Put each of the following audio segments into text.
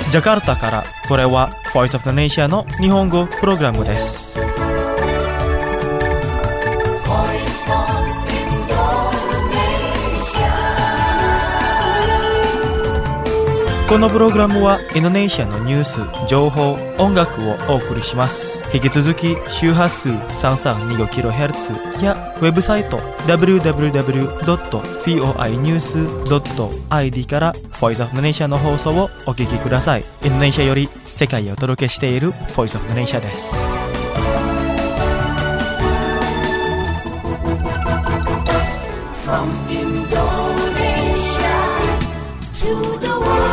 ジャカルタからこれは Voice of the Nation の日本語プログラムです。このプログラムはインドネシアのニュース、情報、音楽をお送りします。引き続き周波数 3325kHz やウェブサイト www.voinews.id から Voice of the Nation の放送をお聞きください。インドネシアより世界をお届けしている Voice of the Nation です。From Indonesia to the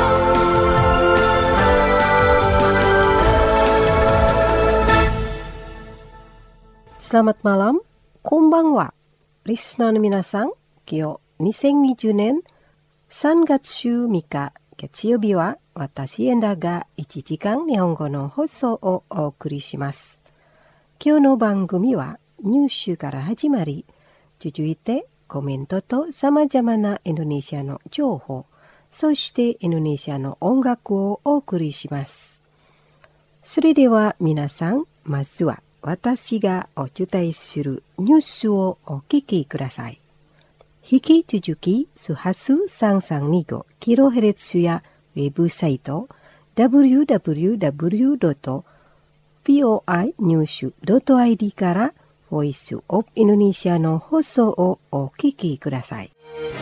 Selamat malam, konbanwa. Listenerの皆さん、今日2020年3月3日月曜日は私エンダが1時間日本語の放送をお送りします。今日の番組はニュースから始まり、続いてコメントと様々なインドネシアの情報、そしてインドネシアの音楽をお送りします。それでは皆さん、まずは私がお伝えするニュースをお聞きください。引き続き、周波数 3325kHz やウェブサイト www.voinews.id からVoice of Indonesia の放送をお聞きください。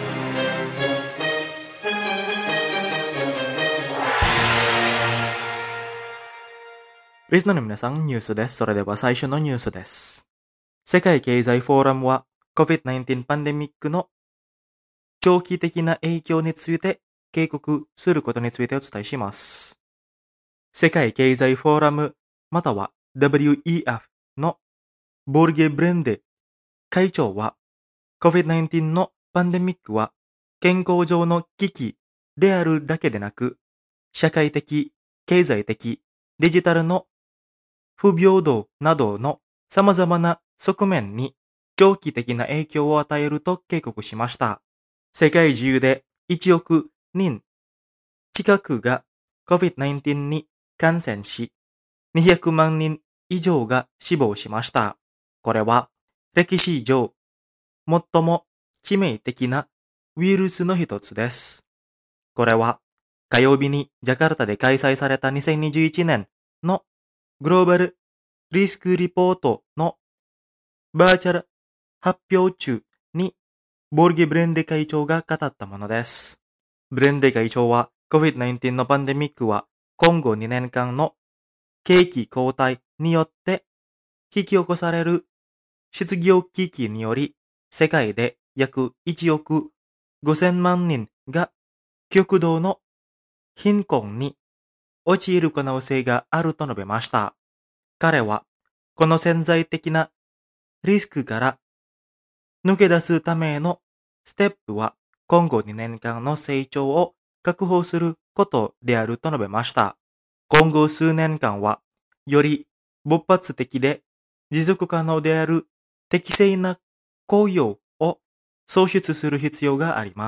リスナーの皆さん、ニュースです。それでは最初のニュースです。世界経済フォーラムは COVID-19 パンデミックの長期的な影響について警告することについてお伝えします。世界経済フォーラムまたは WEF のボルゲ・ブレンデ会長は COVID-19 のパンデミックは健康上の危機であるだけでなく、社会的、経済的、デジタルの不平等などの様々な側面に長期的な影響を与えると警告しました。世界中で1億人近くが COVID-19 に感染し、200万人以上が死亡しました。これは歴史上最も致命的なウイルスの一つです。これは火曜日にジャカルタで開催された2021年のグローバルリスクリポートのバーチャル発表中にボルゲ・ブレンデ会長が語ったものです。ブレンデ会長は COVID-19 のパンデミックは今後2年間の景気後退によって引き起こされる失業危機により世界で約1億5000万人が極度の貧困に陥る可能性があると述べました。彼は、この潜在的なリスクから抜け出すためのステップは今後2年間の成長を確保することであると述べました。今後数年間は、より勃発的で持続可能である適正な雇用を創出する必要があります。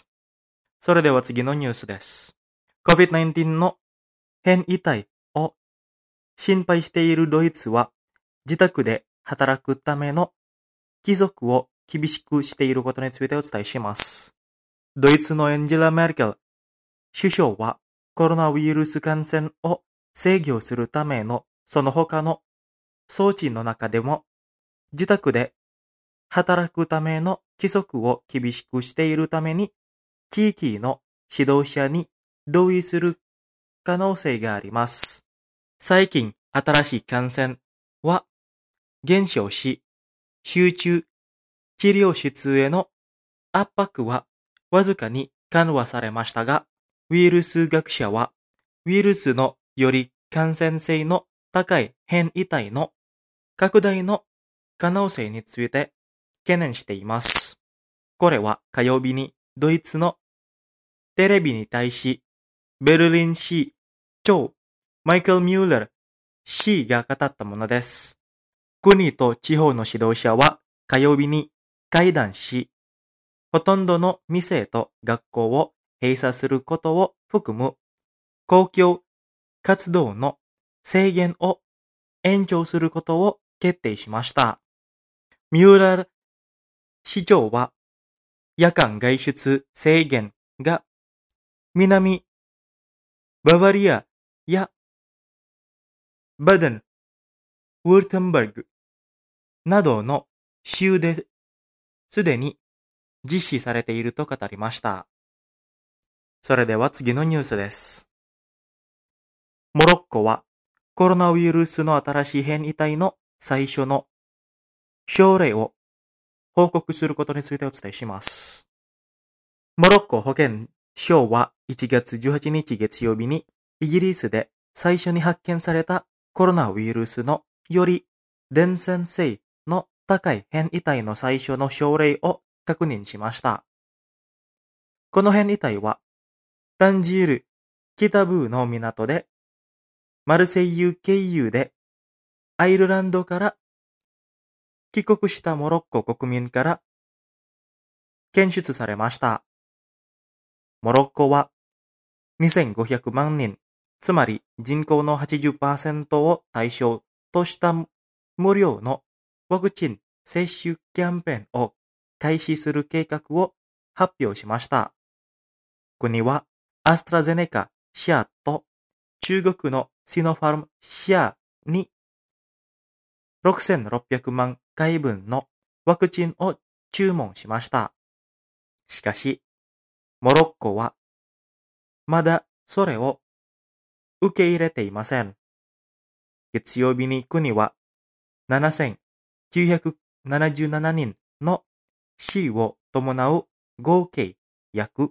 それでは次のニュースです。COVID-19 の変異体を心配しているドイツは自宅で働くための規則を厳しくしていることについてお伝えします。ドイツのエンジェラ・メルケル首相はコロナウイルス感染を制御するためのその他の装置の中でも自宅で働くための規則を厳しくしているために地域の指導者に同意する可能性があります。最近新しい感染は減少し、集中治療室への圧迫はわずかに緩和されましたが、ウイルス学者はウイルスのより感染性の高い変異体の拡大の可能性について懸念しています。これは火曜日にドイツのテレビに対し、ベルリン市長マイケル・ミューレル氏が語ったものです。国と地方の指導者は火曜日に会談し、ほとんどの店と学校を閉鎖することを含む公共活動の制限を延長することを決定しました。ミューラル市長は夜間外出制限が南ババリアやバデン、ウルテンバルグなどの州ですでに実施されていると語りました。それでは次のニュースです。モロッコはコロナウイルスの新しい変異体の最初の症例を報告することについてお伝えします。モロッコ保健省は1月18日月曜日にイギリスで最初に発見されたコロナウイルスのより伝染性の高い変異体の最初の症例を確認しました。この変異体はタンジール北部の港でマルセイユ経由でアイルランドから帰国したモロッコ国民から検出されました。モロッコは2500万人、つまり人口の 80% を対象とした無料のワクチン接種キャンペーンを開始する計画を発表しました。国はアストラゼネカシアと中国のシノファームシアに6600万回分のワクチンを注文しました。しかし、モロッコはまだそれを受け入れていません。月曜日に国は7977人の死を伴う合計約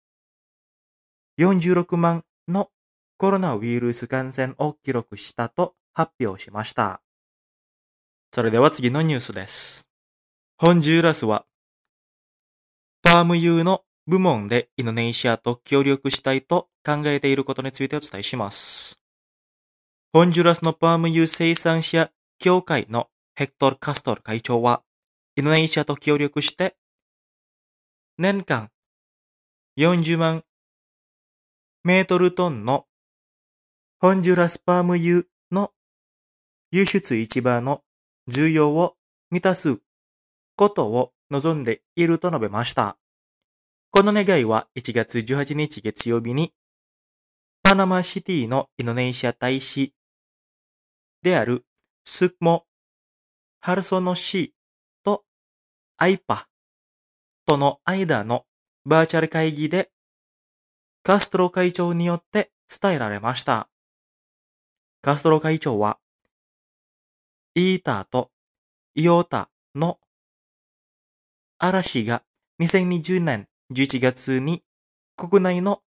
46万のコロナウイルス感染を記録したと発表しました。それでは次のニュースです。ホンジューラスはパーム油の部門でインドネシアと協力したいと考えていることについてお伝えします。ホンジュラスのパーム油生産者協会のヘクトル・カストル会長は、インドネシアと協力して、年間40万メートルトンのホンジュラスパーム油の輸出市場の需要を満たすことを望んでいると述べました。この願いは1月18日月曜日にパナマシティのインドネシア大使であるスクモ・ハルソノ氏とアイパとの間のバーチャル会議でカストロ会長によって伝えられました。カストロ会長はイータとイオータの嵐が2020年11月に国内の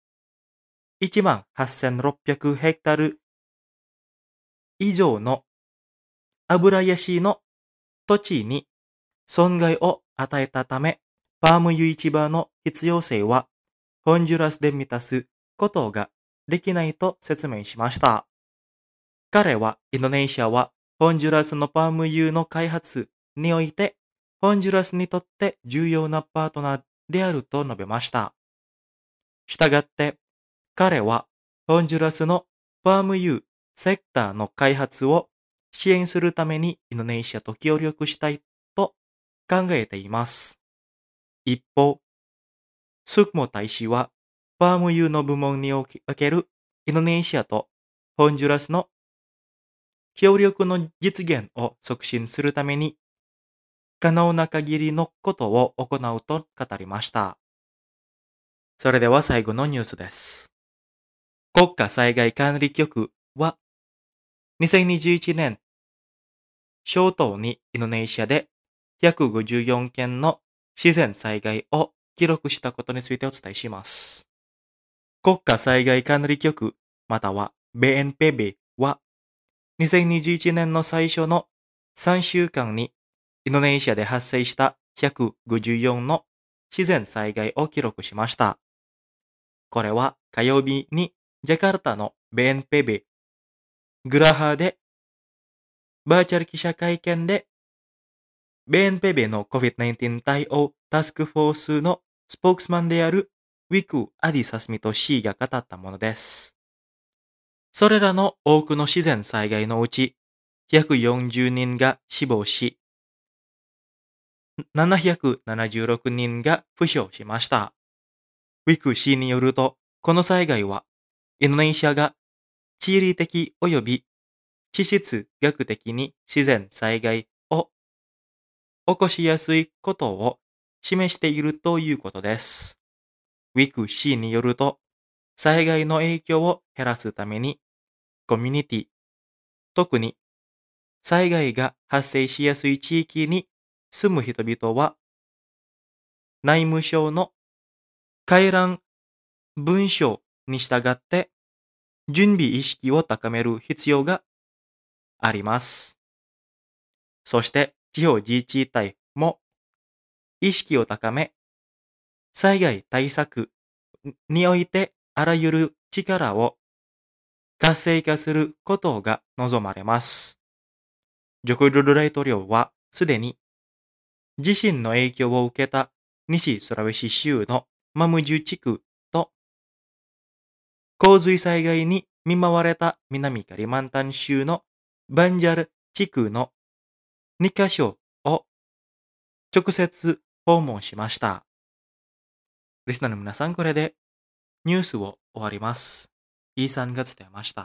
18,600ヘクタル以上の油ヤシの土地に損害を与えたため、パーム油市場の必要性はホンジュラスで満たすことができないと説明しました。彼はインドネシアはホンジュラスのパーム油の開発においてホンジュラスにとって重要なパートナーであると述べました。したがって、彼はホンジュラスのパーム油セクターの開発を支援するためにインドネシアと協力したいと考えています。一方、スクモ大使はパーム油の部門におけるインドネシアとホンジュラスの協力の実現を促進するために可能な限りのことを行うと語りました。それでは最後のニュースです。国家災害管理局は2021年初頭にインドネシアで154件の自然災害を記録したことについてお伝えします。国家災害管理局または BNPB は2021年の最初の3週間にインドネシアで発生した154の自然災害を記録しました。これは火曜日にジャカルタの BNPB グラハでバーチャル記者会見で BNPB の COVID-19 対応タスクフォースのスポークスマンであるウィク・アディサスミト氏が語ったものです。 それらの多くの自然災害のうち、140人が死亡し、776人が負傷しました。ウィク氏によると、この災害は、インドネシアが地理的及び地質学的に自然災害を起こしやすいことを示しているということです。ウィク氏によると、災害の影響を減らすために、コミュニティ、特に災害が発生しやすい地域に住む人々は、内務省の回覧文書に従って準備意識を高める必要があります。そして地方自治体も意識を高め、災害対策においてあらゆる力を活性化することが望まれます。ジョコ・ウィドド大統領はすでに地震の影響を受けた西スラウェシ州のマムジュ地区と洪水災害に見舞われた南カリマンタン州のバンジャル地区の2カ所を直接訪問しました。リスナーの皆さん、これでニュースを終わります。イーさんが伝えました。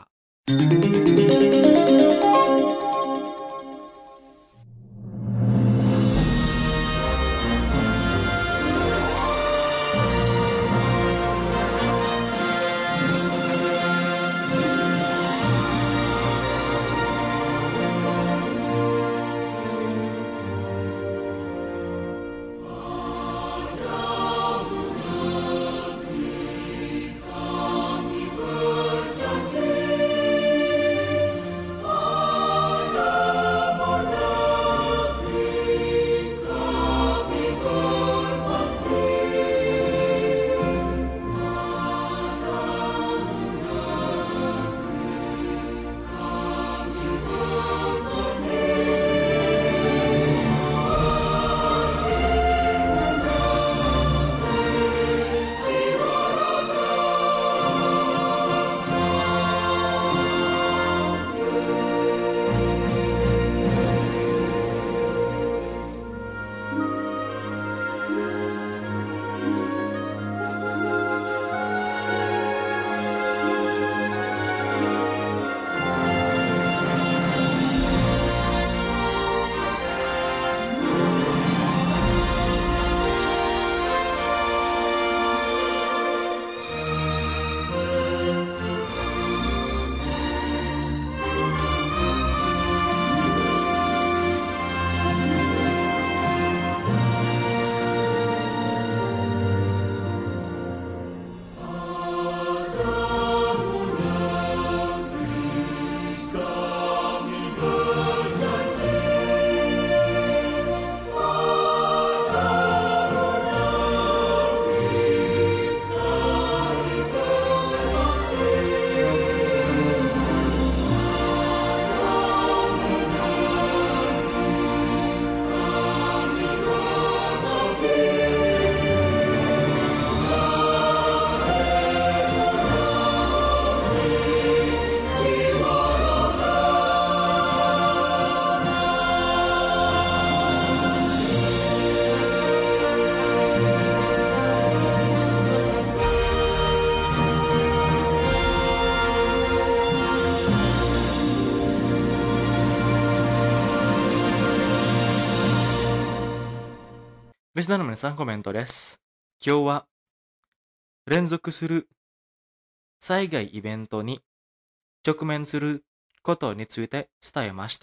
リスナーの皆さん、コメントです。今日は連続する災害イベントに直面することについて伝えました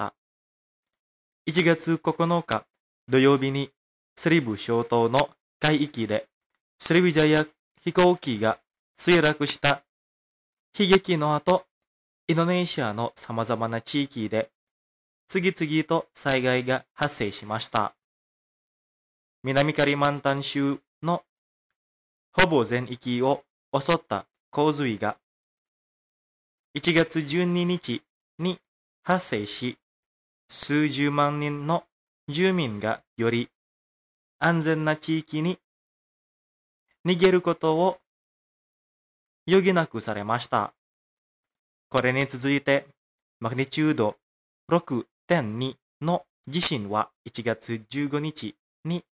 。1月9日土曜日にスリブ諸島の海域でスリビジャヤ飛行機が墜落した悲劇の後、インドネシアの様々な地域で次々と災害が発生しました。南カリマンタン州のほぼ全域を襲った洪水が1月12日に発生し、数十万人の住民がより安全な地域に逃げることを余儀なくされました。 これに続いて、マグニチュード 6.2 の地震は1月15日に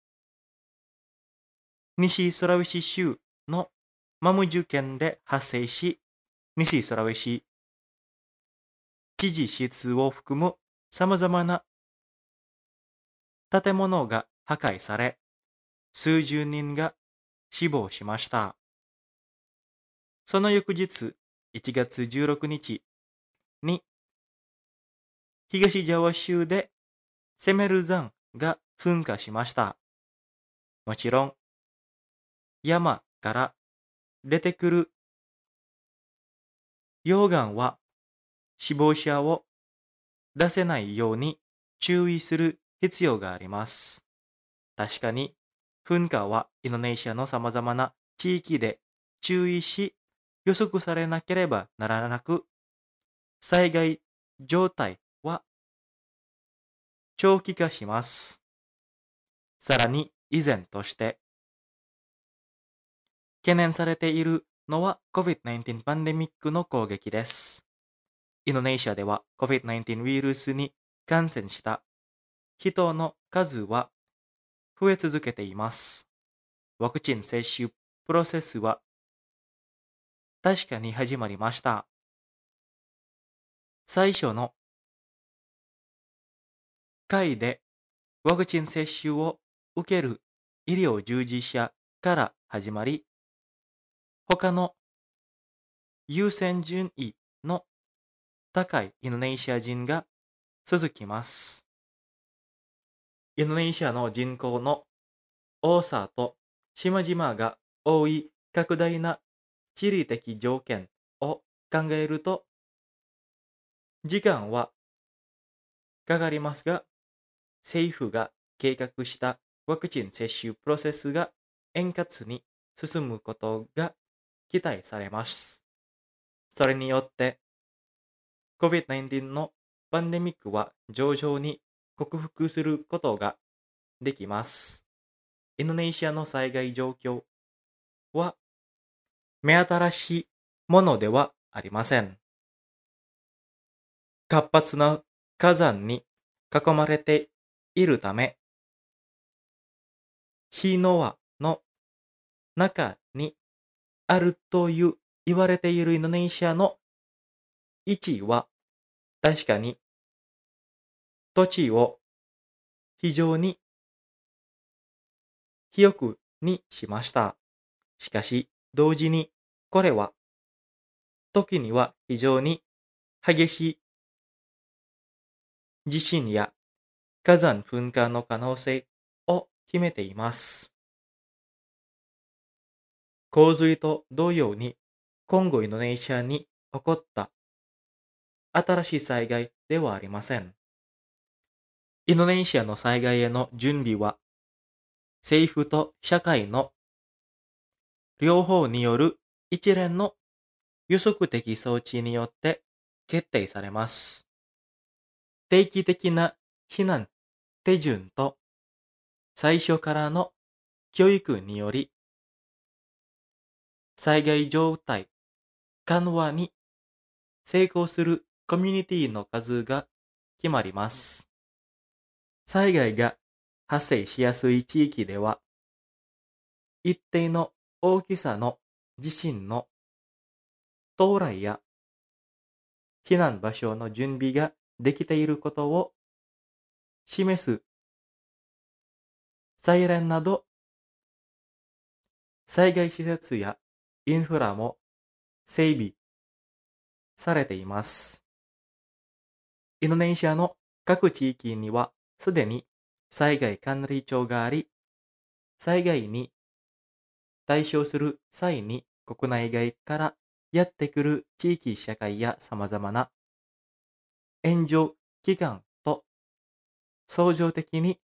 西ソラウェシ州のマムジュ県で発生し、西ソラウェシ知事室を含む様々な建物が破壊され、数十人が死亡しました。その翌日、1月16日に東ジャワ州でセメル山が噴火しました。もちろん、山から出てくる溶岩は死亡者を出せないように注意する必要があります。確かに、噴火はインドネシアの様々な地域で注意し予測されなければならなく、災害状態は長期化します。さらに依然として懸念されているのは COVID-19 パンデミックの攻撃です。インドネシアでは COVID-19 ウイルスに感染した人の数は増え続けています。ワクチン接種プロセスは確かに始まりました。最初の回でワクチン接種を受ける医療従事者から始まり、他の優先順位の高いインドネシア人が続きます。インドネシアの人口の多さと島々が多い拡大な地理的条件を考えると、時間はかかりますが、政府が計画したワクチン接種プロセスが円滑に進むことが期待されます。それによって、COVID-19 のパンデミックは徐々に克服することができます。インドネシアの災害状況は目新しいものではありません。活発な火山に囲まれているため、火の輪の中にあると言われているインドネシアの位置は確かに土地を非常に肥沃にしました。しかし同時にこれは時には非常に激しい地震や火山噴火の可能性を秘めています。洪水と同様に今後インドネシアに起こった新しい災害ではありません。インドネシアの災害への準備は政府と社会の両方による一連の予測的装置によって決定されます。定期的な避難手順と最初からの教育により災害状態緩和に成功するコミュニティの数が決まります。災害が発生しやすい地域では一定の大きさの地震の到来や避難場所の準備ができていることを示すサイレンなど災害施設やインフラも整備されています。インドネシアの各地域にはすでに災害管理庁があり、災害に対処する際に国内外からやってくる地域社会や様々な援助機関と相乗的に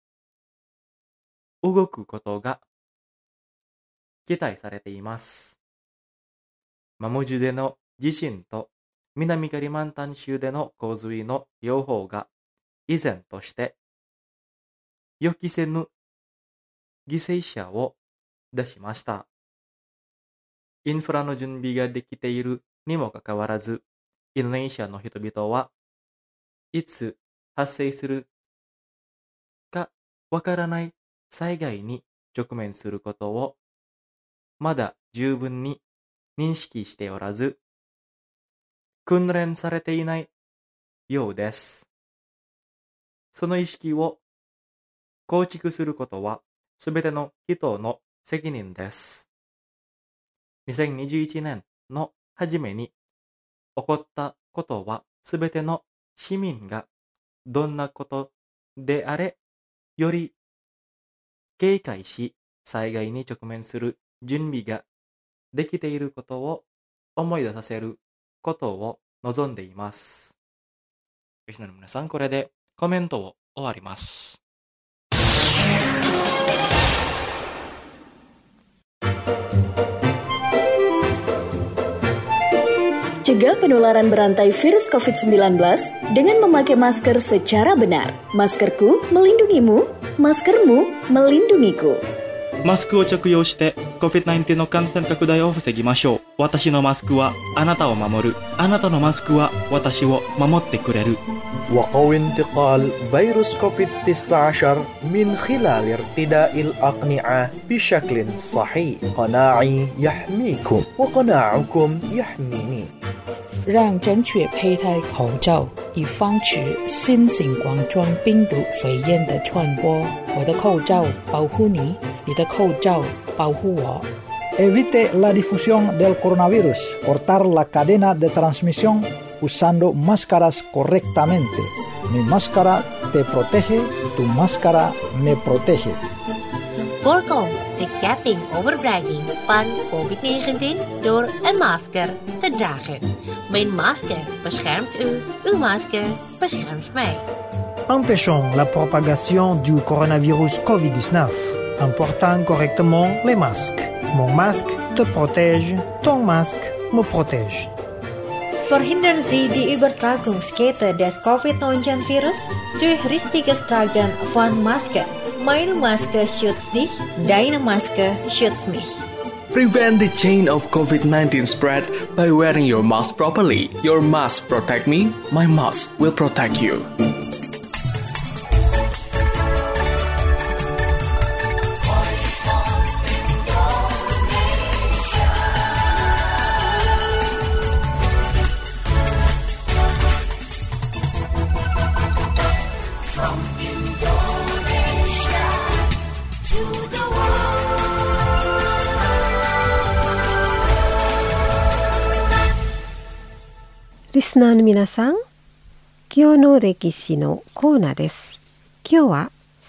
動くことが期待されています。マムジュでの地震と南カリマンタン州での洪水の両方が依然として予期せぬ犠牲者を出しました。インフラの準備ができているにもかかわらず、インドネシアの人々はいつ発生するかわからない災害に直面することをまだ十分に認識しておらず、訓練されていないようです。その意識を構築することはすべての人の責任です。2021年の初めに起こったことはすべての市民がどんなことであれより警戒し災害に直面する準備ができていることを思い出させることを望んでいます。リスナーの皆さん、これでコメントを終わります。 Cegah penularan berantai virus COVID-19 dengan memakai masker secara benar. Maskerku melindungimu, maskermu melindungiku. マスクを着用して COVID-19 の感染拡大を防ぎましょう。私のマスクはあなたを守る。あなたのマスクは私を守ってくれる。 وقوي انتقال فيروس كوفيد-19 من خلال ارتداء الأقنعة بشكل صحيح. قناعي يحميكم وقناعكم يحميني. 让正确佩戴口罩，以防止新型冠状病毒肺炎的传播。我的口罩保护你，你的口罩保护我。 Evite la difusión del coronavirus. Cortar la cadena de transmisión usando máscaras correctamente. Mi máscara te protege, tu máscara me protege. Voorkom de ketting overbrenging van COVID-19 door een masker te dragen. Mijn masker beschermt u, uw masker beschermt mij. Empêchons la propagation du coronavirus COVID-19 en portant correctement les masques. Mon masque te protège, ton masque me protège. Verhindern Sie die Übertragungskette des COVID-19-Virus durch richtiges Tragen von Masken. Meine Maske schützt dich, deine Maske schützt mich. Prevent the chain of COVID-19 spread by wearing your mask properly. Your mask protect me, my mask will protect you. From Indonesia to the world. リスナーの皆さん、今日の歴史のコーナーです。今日は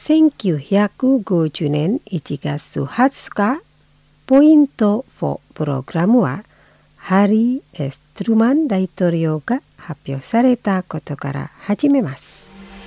1950年1月20日、ポイント4プログラムはハリー・エス・トゥルマン大統領が発表されたことから始めます。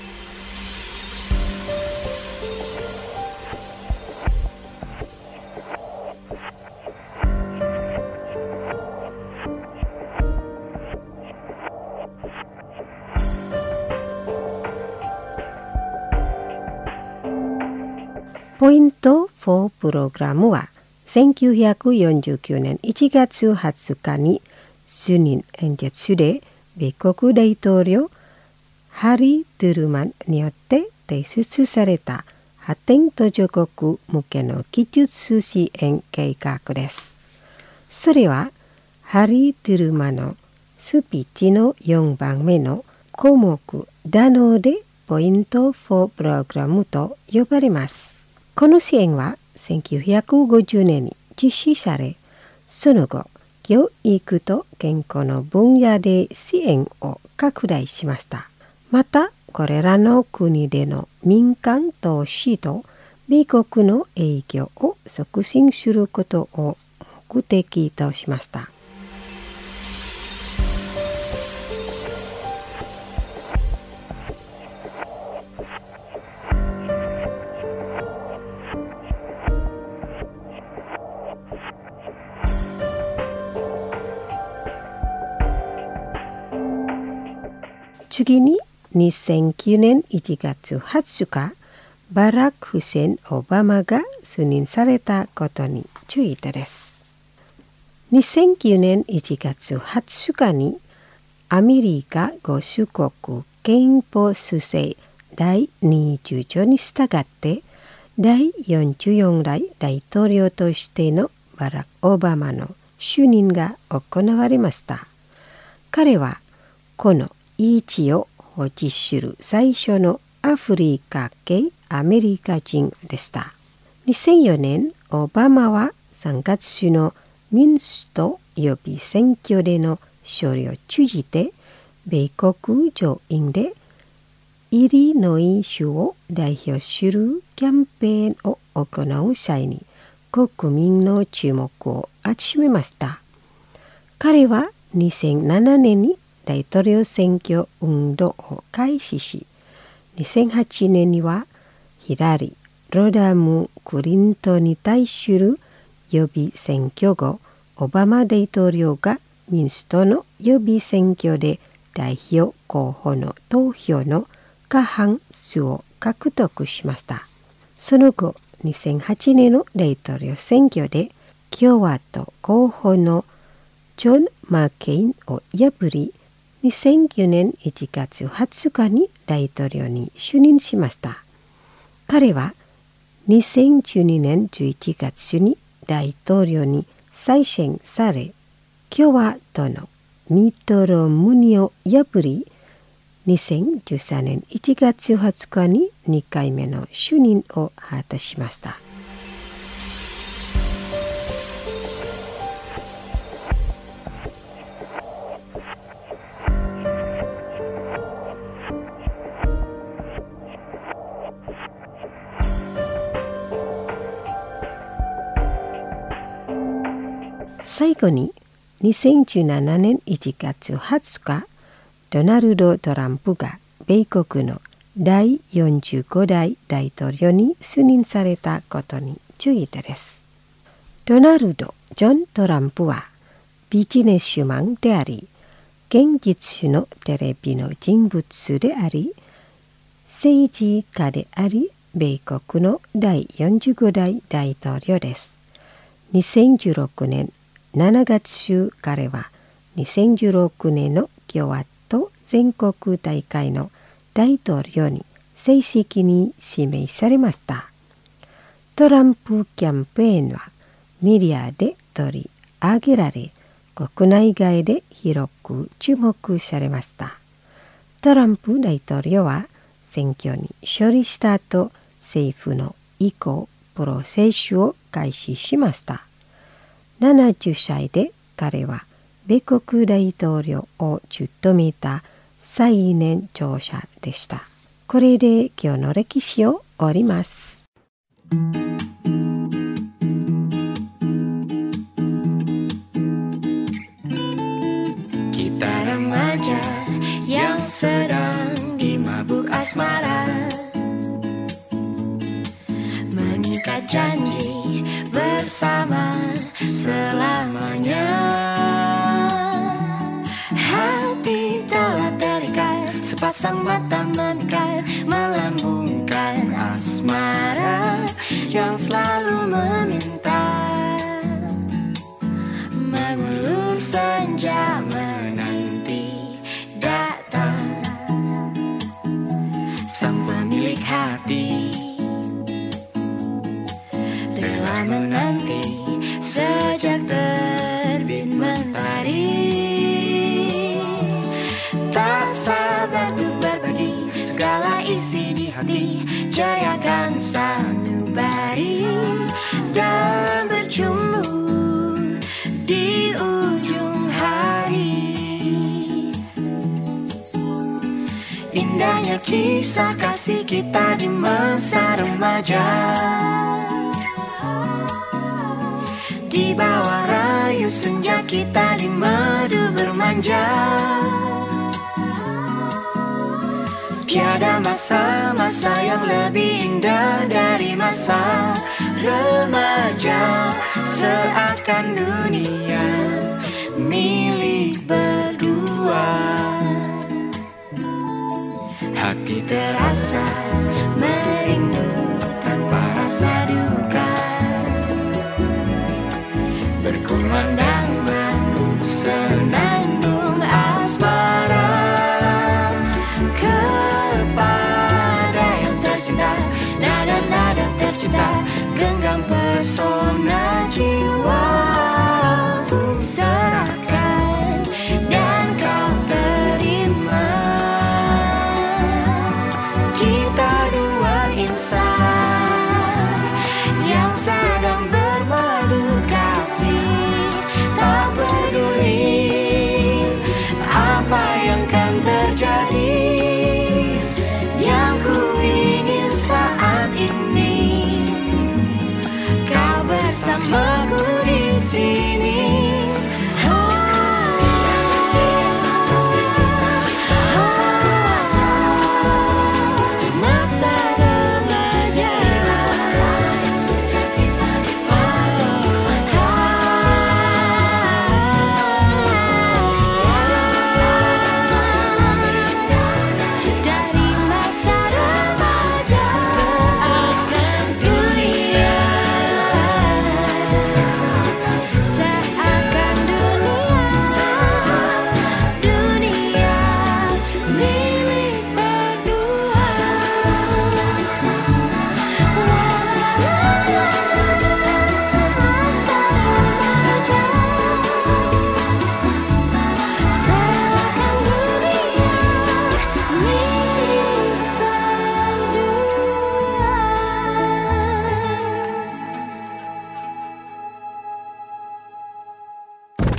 ポイント4プログラムは1949年1月20日に就任演説で米国大統領ハリー・トゥルマンによって提出された発展途上国向けの技術支援計画です。それはハリー・トゥルマンのスピーチの4番目の項目なのでポイント4プログラムと呼ばれます。この支援は1950年に実施され、その後、教育と健康の分野で支援を拡大しました。また、これらの国での民間投資と米国の影響を促進することを目的としました。次に2009年1月20日、バラク・フセン・オバマが就任されたことについてです。 2009年1月20日にアメリカ合衆国憲法修正第20条に従って第44代大統領としてのバラク・オバマの就任が行われました。彼はこの位置を保持する最初のアフリカ系アメリカ人でした。2004年、オバマは3月の民主党予備選挙での勝利を通じて、米国上院でイリノイ州を代表するキャンペーンを行う際に国民の注目を集めました。彼は2007年に大統領選挙運動を開始し、2008年にはヒラリー・ロダム・クリントンに対する予備選挙後、オバマ大統領が民主党の予備選挙で代表候補の投票の過半数を獲得しました。その後、2008年の大統領選挙で共和党候補のジョン・マッケインを破り、2009年1月20日に大統領に就任しました。彼は2012年11月に大統領に再選され、共和党のミット・ロムニを破り、2013年1月20日に2回目の就任を果たしました。最後に2017年1月20日、ドナルド・トランプが米国の第45代大統領に就任されたことについてです。ドナルド・ジョン・トランプはビジネスマンであり、現実のテレビの人物であり、政治家であり、米国の第45代大統領です。2016年7月、彼は2016年の共和党全国大会の大統領に正式に指名されました。トランプキャンペーンはメディアで取り上げられ、国内外で広く注目されました。トランプ大統領は選挙に勝利した後、政府の意向プロセスを開始しました。70歳で彼は米国大統領を務めた最年長者でした。これで今日の歴史を終わります。 Kita remaja yang sedang dimabuk asmara, mengikat janji bersama selamanya. Hati telah terikat, sepasang mata memikat, melambungkan asmara yang selalu meminta. Mengulur senja menanti datang sang pemilik hati, rela menanti sejak terbit mentari. Tak sabar untuk berbagi segala isi di hati, ceriakan sanubari dan berjumpa di ujung hari. Indahnya kisah kasih kita di masa remaja, di bawah rayu senja kita di madu bermanja. Tiada masa-masa yang lebih indah dari masa remaja. Seakan dunia milik berdua, hati terasa merindu tanpa rasa duka, berkumandang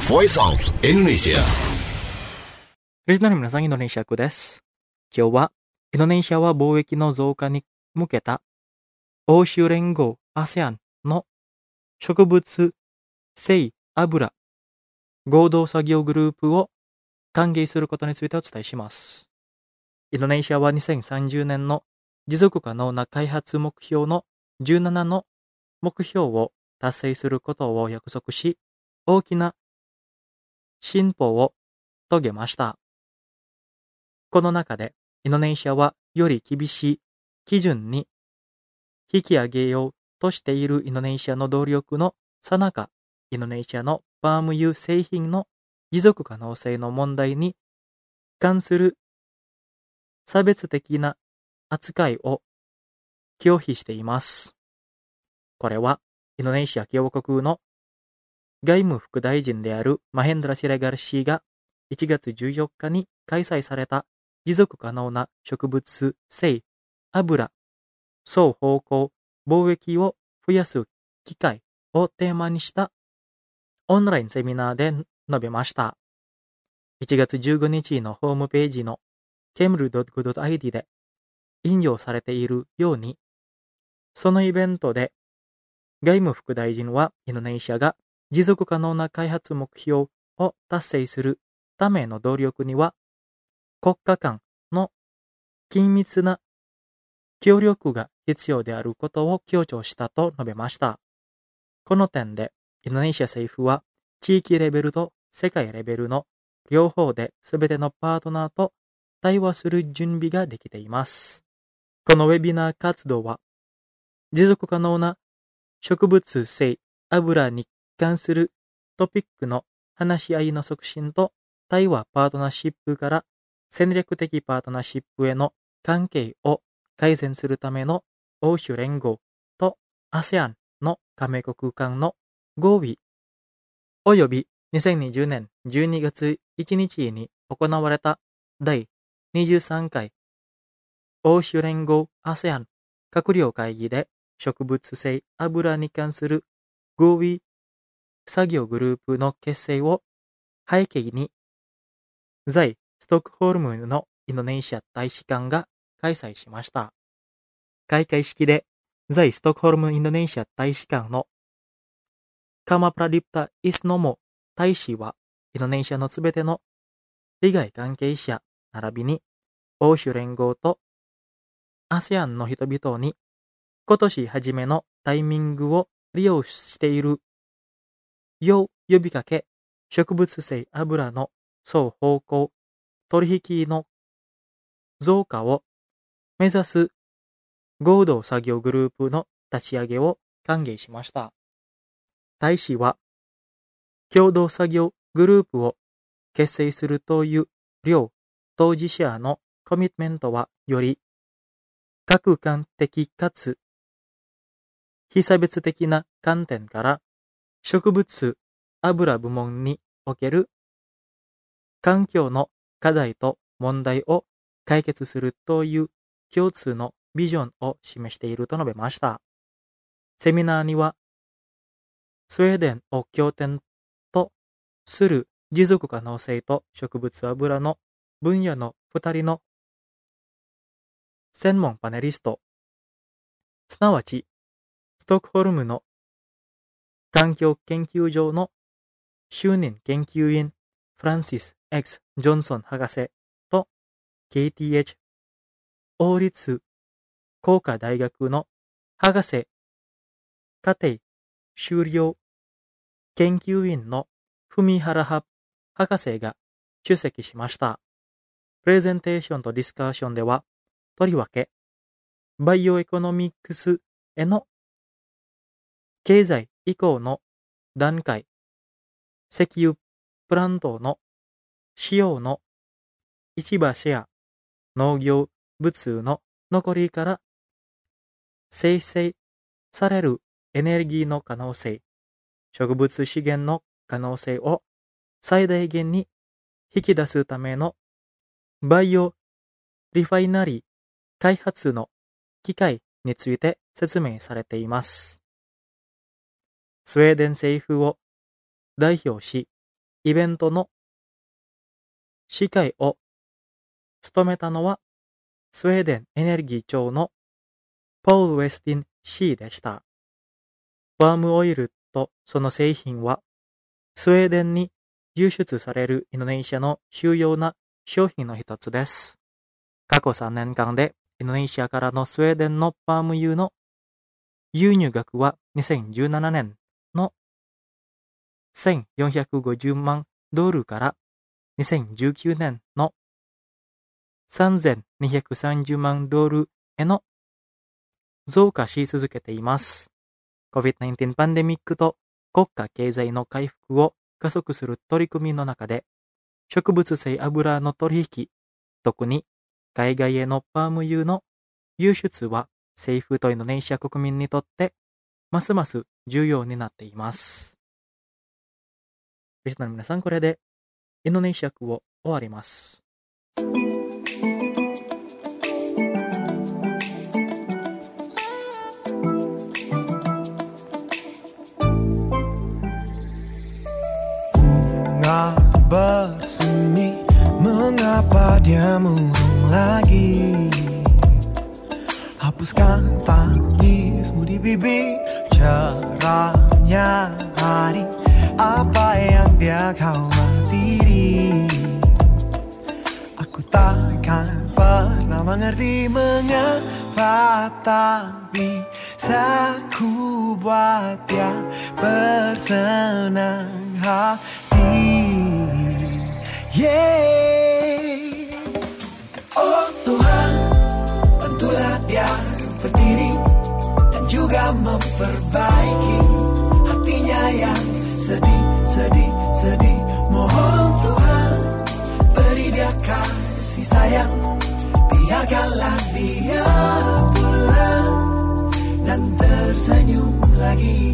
Voice of Indonesia。 リスナーの皆さん、インドネシア語です。今日は、インドネシアは貿易の増加に向けた、欧州連合 ASEAN の植物性油合同作業グループを歓迎することについてお伝えします。インドネシアは2030年の持続可能な開発目標の17の目標を達成することを約束し、大きな進歩を遂げました。この中で、インドネシアはより厳しい基準に引き上げようとしているインドネシアの努力の最中、インドネシアのパーム油製品の持続可能性の問題に関する差別的な扱いを拒否しています。これは、インドネシア共和国の外務副大臣であるマヘンドラ・シレガル氏が1月14日に開催された持続可能な植物性油双方向貿易を増やす機会をテーマにしたオンラインセミナーで述べました。1月15日のホームページの kemru.go.id で引用されているように、そのイベントで外務副大臣はインドネシアが持続可能な開発目標を達成するための努力には国家間の緊密な協力が必要であることを強調したと述べました。この点でインドネシア政府は地域レベルと世界レベルの両方で全てのパートナーと対話する準備ができています。このウェビナー活動は持続可能な植物性油に関するトピックの話し合いの促進と対話パートナーシップから戦略的パートナーシップへの関係を改善するための欧州連合と ASEAN の加盟国間の合意及び2020年12月1日に行われた第23回欧州連合 ASEAN 閣僚会議で植物性油に関する合意作業グループの結成を背景に、在ストックホルムのインドネシア大使館が開催しました。開会式で、在ストックホルムインドネシア大使館のカマプラディプタ・イスノモ大使は、インドネシアのすべての利害関係者並びに欧州連合と ASEAN の人々に今年初めのタイミングを利用しているよう呼びかけ、植物性油の双方向取引の増加を目指す合同作業グループの立ち上げを歓迎しました。大使は、共同作業グループを結成するという両当事者のコミットメントはより客観的かつ非差別的な観点から植物油部門における環境の課題と問題を解決するという共通のビジョンを示していると述べました。セミナーには、スウェーデンを拠点とする持続可能性と植物油の分野の2人の専門パネリスト、すなわち、ストックホルムの環境研究所の就任研究員フランシス X ジョンソン博士と KTH 王立工科大学の博士課程修了研究員の文原博士が出席しました。プレゼンテーションとディスカッションでは、とりわけバイオエコノミクスへの経済移行の段階、石油プラントの使用の市場シェア、農業物の残りから生成されるエネルギーの可能性、植物資源の可能性を最大限に引き出すためのバイオリファイナリー開発の機会について説明されています。スウェーデン政府を代表し、 イベントの司会を務めたのはスウェーデンエネルギー庁のポール・ウェスティン氏でした。パームオイルとその製品はスウェーデンに輸出されるインドネシアの主要な商品の一つです。過去3年間でインドネシアからのスウェーデンのパーム油の輸入額は2017年の1450万ドルから2019年の3230万ドルへの増加し続けています。COVID-19 パンデミックと国家経済の回復を加速する取り組みの中で、植物性油の取引、特に海外へのパーム油の輸出は政府とインドネシア国民にとってますます重要になっています。リスナーの皆さん、これでインドネシア語を終わります。 Bersemi, mengapa dia murung lagi? Hapuskan tangismu di bibir, cerahnya hari, apa yang dia khawatiri? Aku takkan pernah mengerti mengapa, tapi aku buat dia bersenang hati. Yeah. Oh Tuhan, bantulah dia berdiri dan juga memperbaiki hatinya yang sedih, sedih, sedih. Mohon Tuhan, beri dia kasih sayang, biarkanlah dia pulang dan tersenyum lagi.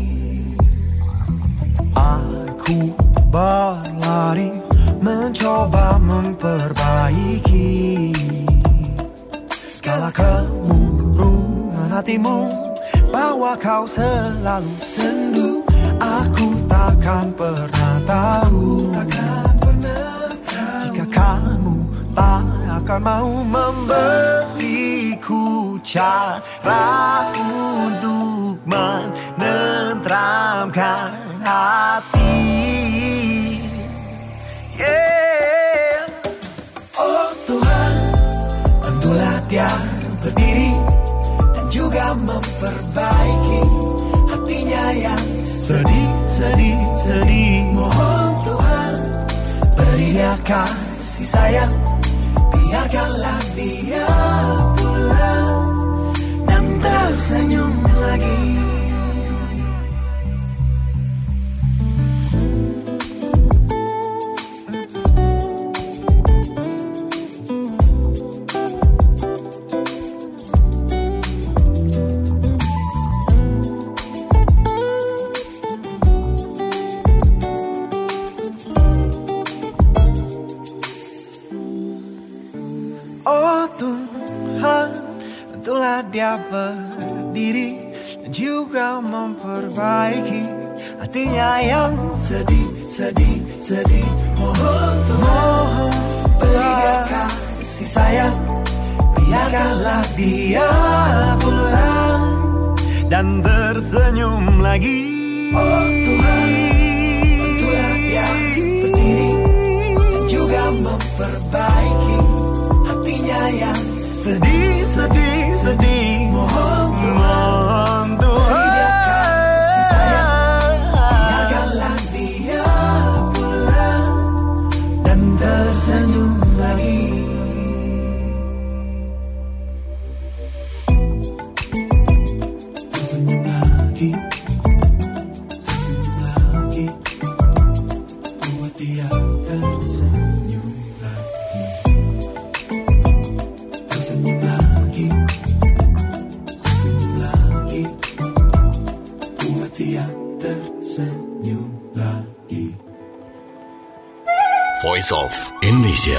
Aku berlari mencoba memperbaiki segala kemurungan hatimu, bahwa kau selalu sendu. Aku takkan pernah tahu, jika kamu tak akan mau memberiku cara untuk menenteramkan hati. Yeah. Oh Tuhan, bantulah dia berdiri dan juga memperbaiki hatinya yang sedih, sedih, sedih. Mohon Tuhan, beri dia kasih sayang, biarkanlah dia pulang dan tersenyum lagi. Dia berdiri dan juga memperbaiki hatinya yang sedih, sedih, sedih. Mohon Tuhan, beri dia kasih sayang, biarkanlah dia pulang dan tersenyum lagi. Oh Tuhan, bantulah dia berdiri dan juga memperbaiki hatinya yang sedih, sedih, sedih. Mohon Tuhan, beri dia kasih sayang, biarkanlah dia pulang dan tersenyum lagi. Tersenyum lagi, tersenyum lagi, buat dia tersenyum lagi. Tersenyum lagi, tersenyum lagi, buat dia tersenyum lagi. Voice of Indonesia.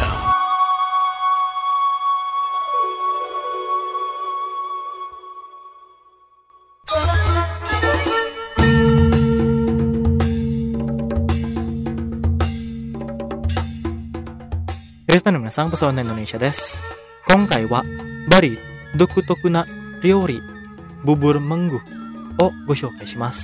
リスナーの皆さん、パサワンインドネシアです。今回はバリ独特な料理ブブルマングをご紹介します。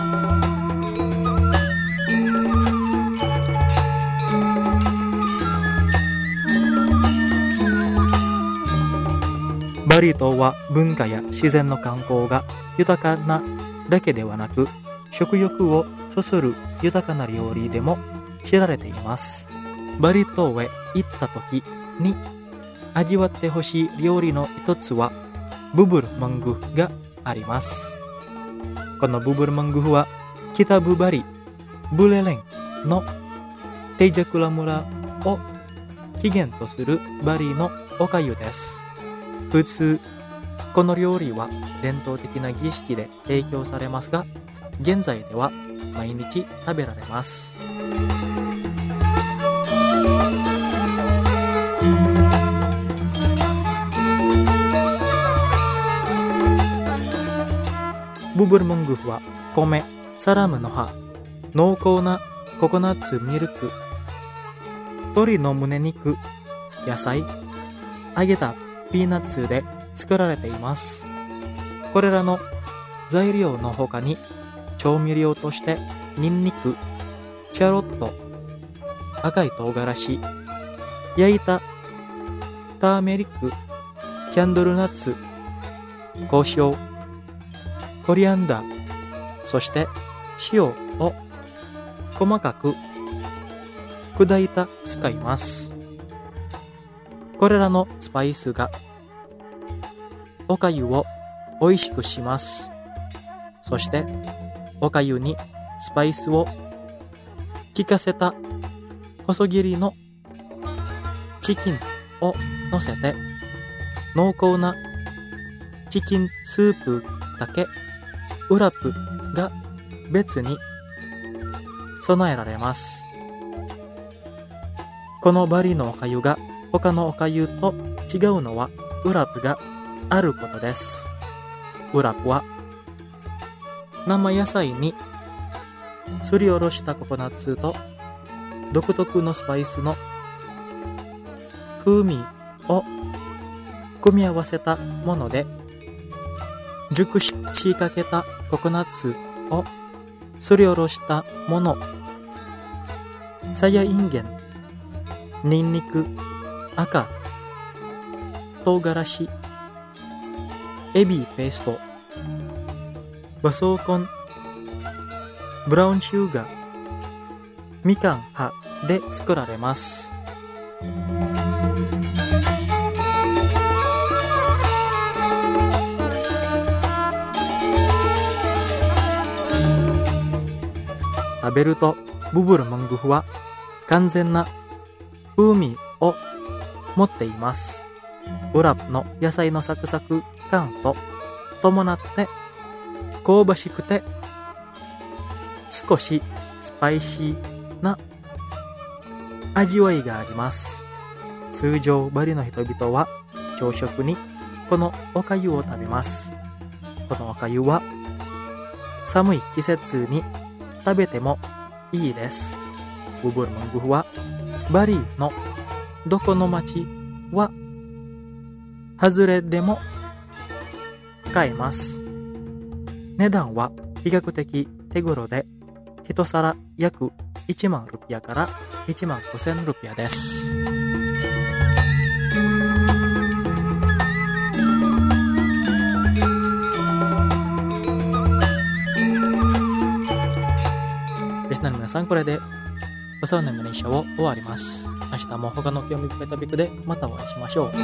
バリ島は文化や自然の観光が豊かなだけではなく、食欲をそそる豊かな料理でも知られています。バリ島へ行った時に味わってほしい料理の一つはブブルマングがあります。このブブルマングは北部バリブレレンのテイジャクラ村を起源とするバリのお粥です。普通この料理は伝統的な儀式で提供されますが、現在では毎日食べられます。ブブルマングは米、サラムの葉、濃厚なココナッツミルク、鶏の胸肉、野菜、揚げたピーナッツで作られています。これらの材料の他に調味料としてニンニク、シャロット、赤い唐辛子、焼いたターメリック、キャンドルナッツ、胡椒、コリアンダー、そして塩を細かく砕いた使います。これらのスパイスがお粥を美味しくします。そしてお粥にスパイスを効かせた細切りのチキンを乗せて、濃厚なチキンスープだけウラプが別に備えられます。このバリのお粥が他のお粥と違うのはウラプがあることです。ウラプは生野菜にすりおろしたココナッツと独特のスパイスの風味を組み合わせたもので、熟しかけたココナッツをすりおろしたもの、さやいんげん、ニンニク、赤、唐辛子、エビペースト、バソーコン、ブラウンシュガー、みかん葉で作られます。食べるとブブルマングは完全な風味を持っています。ウラプの野菜のサクサク感と伴って香ばしくて少しスパイシーな味わいがあります。通常バリの人々は朝食にこのお粥を食べます。このお粥は寒い季節に食べてもいいです。ブブルマングはバリのどこの町は外れでも買えます。値段は比較的手頃で、一皿約1万ルピアから1万5000ルピアです。リスナーの皆さん、これでパサワンインドネシアを終わります。明日も他の興味深いトピックでまたお会いしましょう。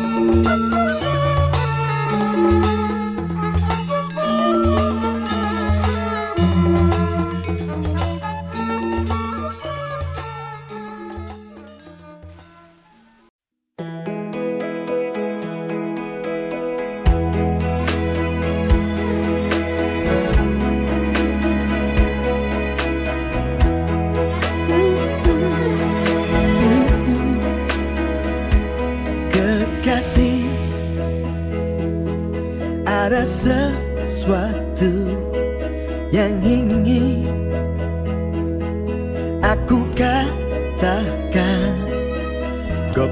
Ada sesuatu yang ingin aku katakan, kau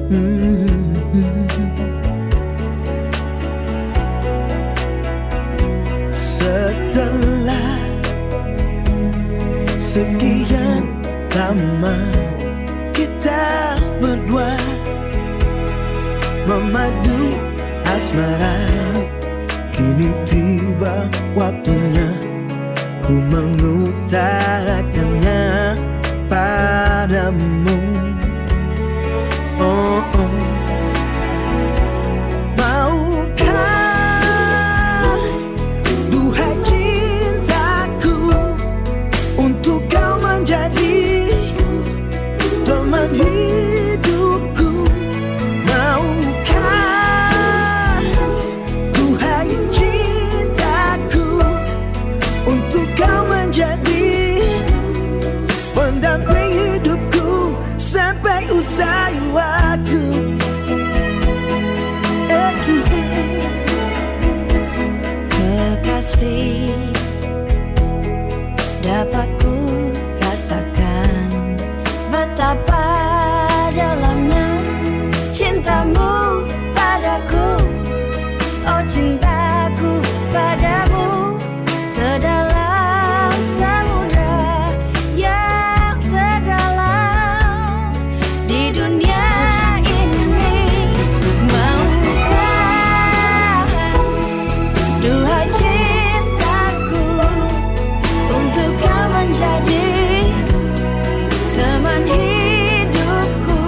Setelah sekian lama kita berdua memadu asmara, kini tiba waktunya ku mengutarakannya padamu. Oh, oh. Maukah, duhai cintaku, untuk kau menjadi teman hidupku. Maukah, duhai cintaku, untuk kau menjadi pendamping hidupku sampai usai waktu. Kekasih, dapat ku rasakan betapa dalamnya cintamu padaku. Oh, cintaku padamu sedalam samudra yang terdalam di dunia ini. Maukah, duhai cintaku, untuk kau menjadi teman hidupku.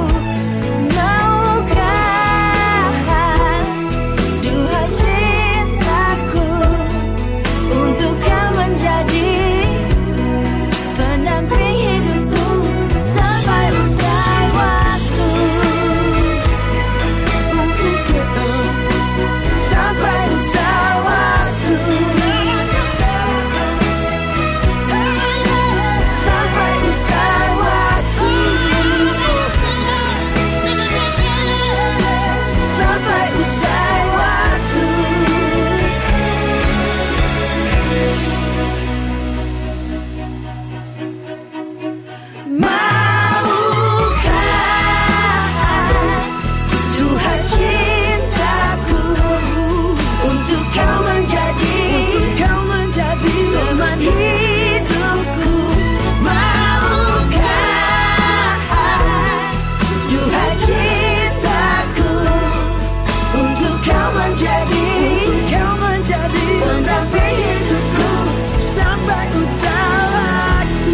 Maukah, duhai cintaku, untuk kau menjadi pendamping hidupku sampai usai waktu. Sampai usai waktu. Sampai usai waktu. Sampai usai waktu. Maukah, duhai cintaku, untuk kau menjadi teman hidupku. Maukah, duhai cintaku, untuk kau menjadi pendamping hidupku sampai usai waktu.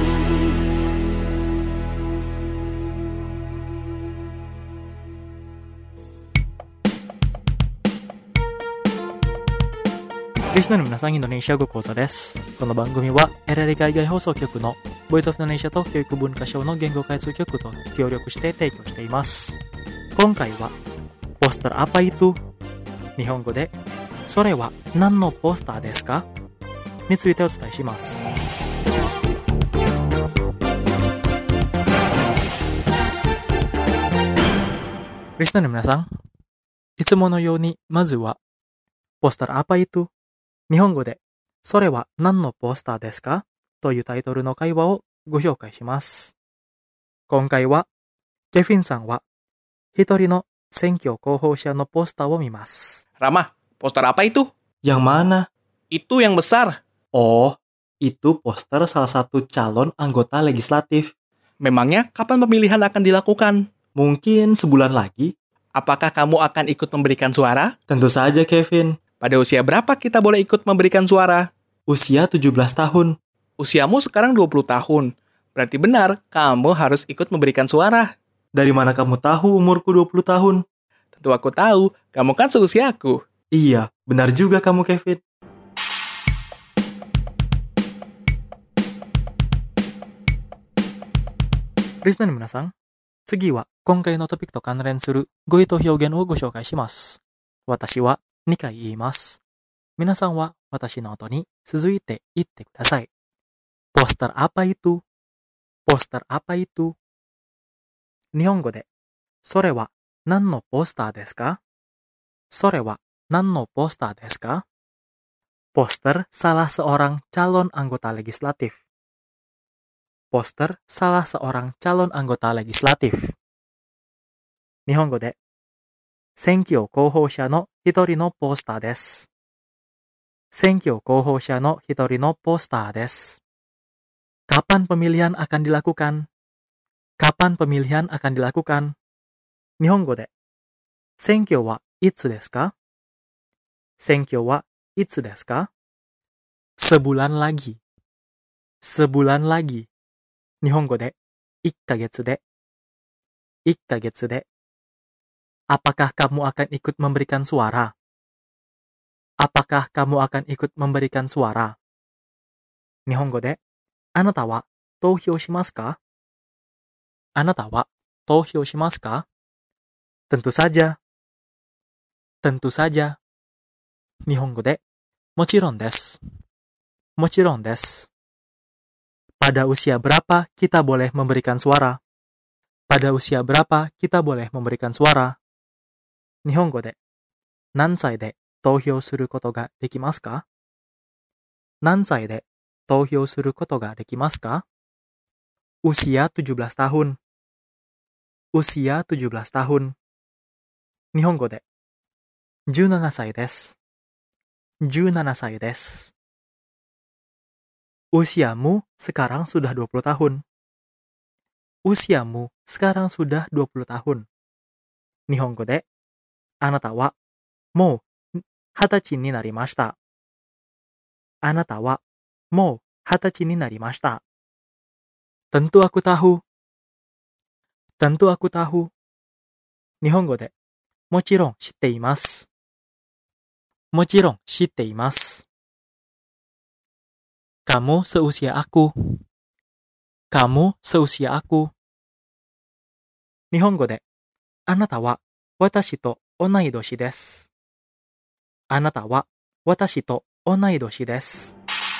Listenerの皆さん、インドネシア語講座です。この番組は LA 海外放送局のボイスオフインドネシアと教育文化省の言語開通局と協力して提供しています。今回はポスターアパイト、日本語でそれは何のポスターですかについてお伝えします。リスナーの皆さん、いつものようにまずはポスターアパイト、日本語でそれは何のポスターですかというタイトルの会話をご紹介します。今回はケフィンさんは一人の選挙候補者のポスターを見ます。 Rama, poster apa itu? Yang mana? Itu yang besar. Oh, itu poster salah satu calon anggota legislatif. Memangnya kapan pemilihan akan dilakukan? Mungkin sebulan lagi. Apakah kamu akan ikut memberikan suara? Tentu saja, Kevin. Pada usia berapa kita boleh ikut memberikan suara? Usia 17 tahun. Usiamu sekarang 20 tahun. Berarti benar, kamu harus ikut memberikan suara. Dari mana kamu tahu umurku 20 tahun? Tentu aku tahu, kamu kan seusiaku. Iya, benar juga kamu, Kevin. Listenerの皆さん、次は今回のトピックと関連する語彙と表現をご紹介します。私は2回言います。皆さんは私の後に続いて言ってください。Poster apa itu? Poster apa itu? 日本語で、それは何のポスターですか？それは何のポスターですか？ Poster salah seorang calon anggota legislatif. Poster salah seorang calon anggota legislatif. 日本語で、選挙候補者の一人のポスターです。選挙候補者の一人のポスターです。Kapan pemilihan akan dilakukan? Kapan pemilihan akan dilakukan? 日本語で、選挙はいつですか？選挙はいつですか？ Sebulan lagi. Sebulan lagi. 日本語で、1ヶ月で。1ヶ月で。Apakah kamu akan ikut memberikan suara? Apakah kamu akan ikut memberikan suara? 日本語で、あなたは投票しますか？あなたは投票しますか？ Tentu saja. Tentu saja. 日本語で、もちろんです。もちろんです。Pada usia berapa kita boleh memberikan suara? Pada usia berapa kita boleh memberikan suara? 日本語で、何歳で投票することができますか？何歳で投票することができますか？ Usia 17 tahun. Usia 17 tahun. 日本語で、17歳です。17歳です。Usiamu sekarang sudah 20 tahun. Usiamu sekarang sudah 20 tahun. 日本語で、あなたはもう20歳になりました。あなたはもう20歳になりました。Tentu aku tahu. Tentu aku tahu. 日本語で、もちろん知っています。もちろん知っています。Kamu seusia aku. Kamu seusia aku. 日本語で、あなたは私と同い年です。あなたは私と同い年です。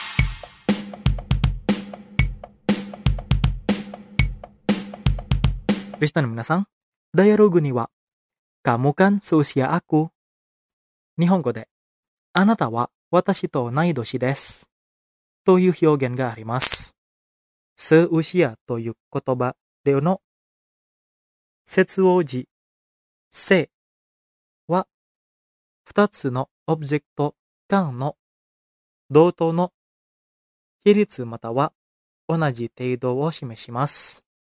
リスナーの皆さん、ダイアログには、Kamu kan seusia aku。日本語で、あなたは私と同い年です。という表現があります。seusia という言葉での接応時、se は2つのオブジェクト間の同等の比率または同じ程度を示します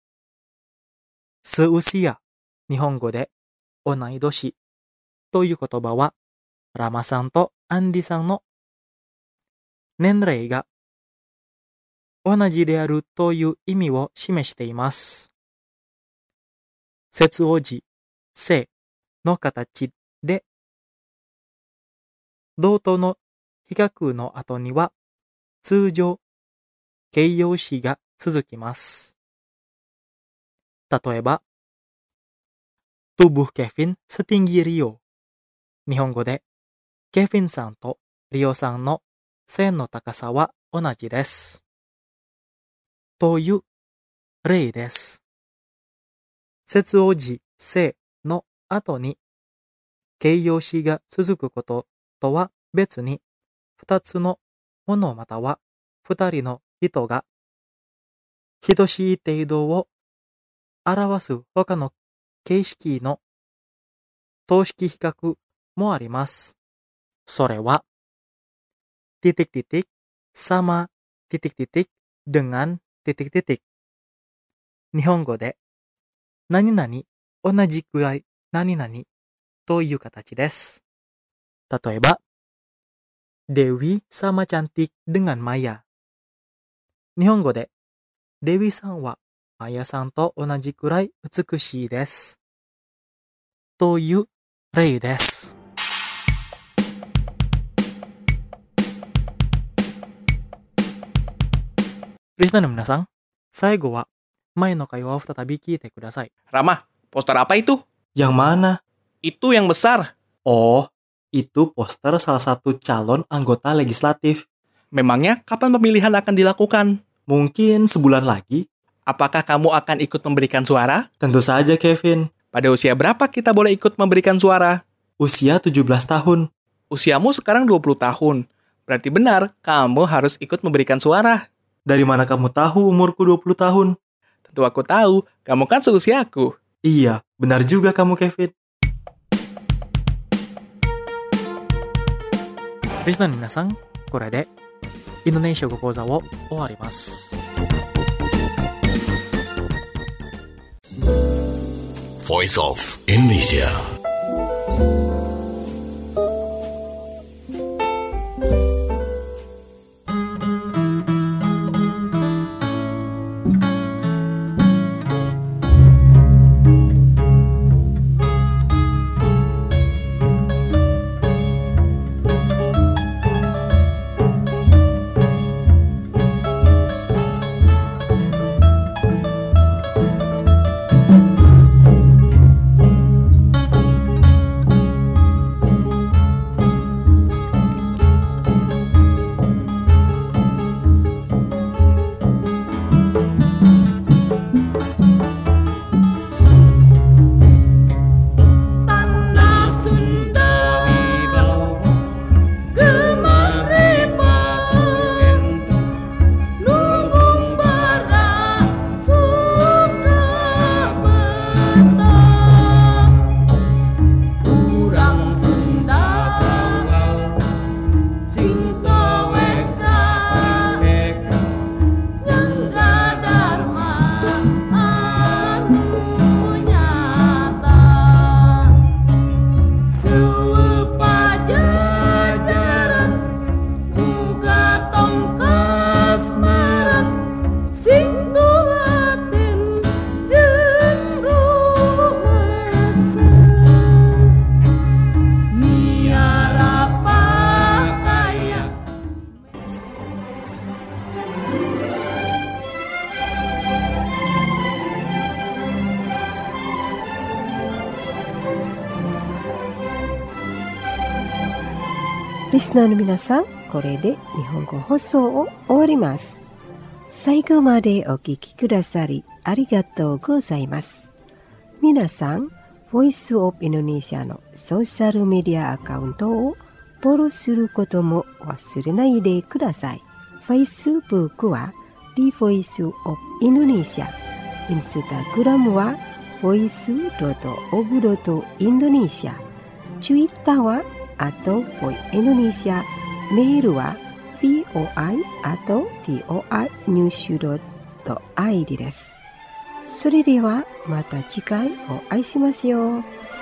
。seusia 日本語で同い年という言葉はラマさんとアンディさんの年齢が同じであるという意味を示しています。接応時、se の形で、同等の比較の後には、通常、形容詞が続きます。例えば、Tubuh Kevin setinggi Rio。日本語で、ケフィンさんとリオさんの背の高さは同じです。という例です。接応時、se の後に形容詞が続くこととは別に、二つのものまたは二人の人が等しい程度を表す他の形式の等式比較もあります。それは、titik-titik sama titik-titik dengan titik-titik。日本語で、何々同じくらい何々という形です。例えば、Dewi sama cantik dengan Maya。日本語で、デビさんはマヤさんと同じくらい美しいです。という例です。リスナーの皆さん、最後は前の会話を再び聞いてください。 Rama, poster apa itu? Yang mana? Itu yang besar. Oh, itu poster salah satu calon anggota legislatif. Memangnya kapan pemilihan akan dilakukan? Mungkin sebulan lagi. Apakah kamu akan ikut memberikan suara? Tentu saja, Kevin. Pada usia berapa kita boleh ikut memberikan suara? Usia 17 tahun. Usiamu sekarang 20 tahun. Berarti benar, kamu harus ikut memberikan suara. Dari mana kamu tahu umurku 20 tahun? Tentu aku tahu, kamu kan seusiaku. Iya, benar juga kamu Kevin. Listenerの皆さん、これでインドネシア語講座を終わります。 Voice of Indonesia. リスナーの皆さん、これで日本語放送を終わります。最後までお聞きくださりありがとうございます。皆さん、ボイスオブインドネシアのソーシャルメディアアカウントをフォローすることも忘れないでください。Facebook は The Voice of Indonesia、Instagram は voice.of.indonesia、Twitter は@voindonesia、メールは voi@voinews.id です。それではまた次回お会いしましょう。